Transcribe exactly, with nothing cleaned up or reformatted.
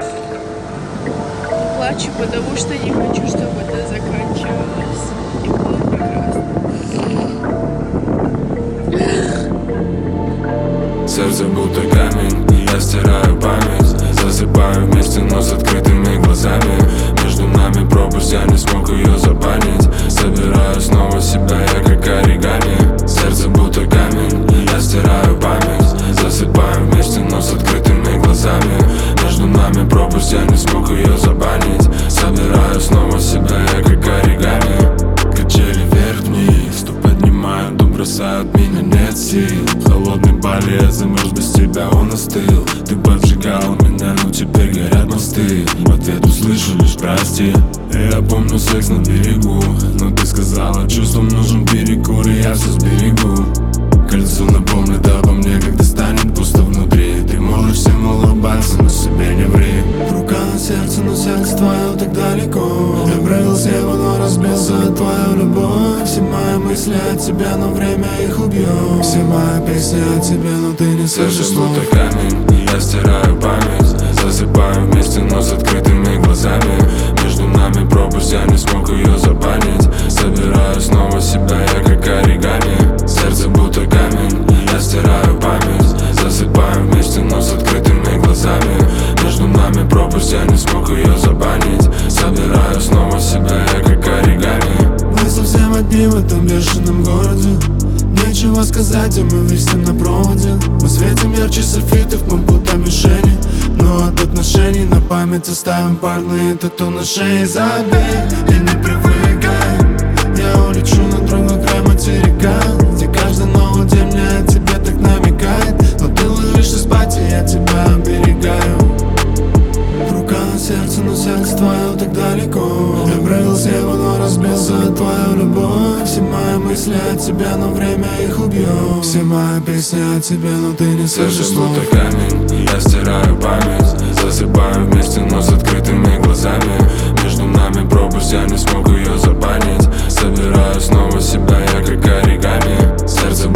Плачу, потому что не хочу, чтобы это заканчивалось. И было прекрасно. Сердце будто камень, я стираю память. Засыпаю вместе, но с открытыми глазами. Между нами пропасть, я не смог ее забанить. Собираю снова себя, я как оригами. Сердце будто камень, я стираю память. Засыпаю вместе, но с открытыми глазами. Между нами пропасть, я не смог ее забанить. Собираю снова себя, я как оригами. Качели вверх-вниз, то поднимают, то бросают, меня нет сил. Холодный Бали, я замерз без тебя, он остыл. Ты поджигал меня, но теперь горят мосты. В ответ услышу лишь прости. Я помню секс на берегу, но ты сказала, чувствам нужен перекур, и я все сберегу. Кольцо напомнит обо мне, когда станет пусто внутри. Ты можешь всем улыбаться, но себе не ври. Рука на сердце, но сердце твое так далеко. Я провел его, но разбился от твою любовь. Все мои мысли от тебя, но время их убьет. Все мои песни от тебя, но ты не слышишь слов. Будто камень, я стираю память. Засыпаю вместе, но с открытыми глазами. Между нами пропасть, я не смог ее забанить. Собираю снова себя, я как оригами. Сердце будто камень, я стираю память. Засыпаю вместе, но с открытыми глазами. Между нами пропасть, я не смог ее забанить. Собираю снова себя, я как оригами. Мы совсем одни в этом бешеном городе. Нечего сказать, а мы висим на проводе. Мы светим ярче софитов, мы будто мишени. Но от отношений на память оставим парные тату на шее. Забей и не привыкай. Я улечу на другой край материка, где каждый новый день мне о тебе так намекает. Но ты ложишься спать, и я тебя оберегаю. Рука на сердце, но сердце твое так далеко. Я провел его, но разбился от твою любовь. Все мои мысли от тебя, но время их убьет. Все мои песни от тебя, но ты не слышишь слов. Будто камень, я стираю память. Засыпаю вместе, но с открытыми глазами. Между нами пропасть, я не смог ее забанить. Собираю снова себя, я как оригами. Сердце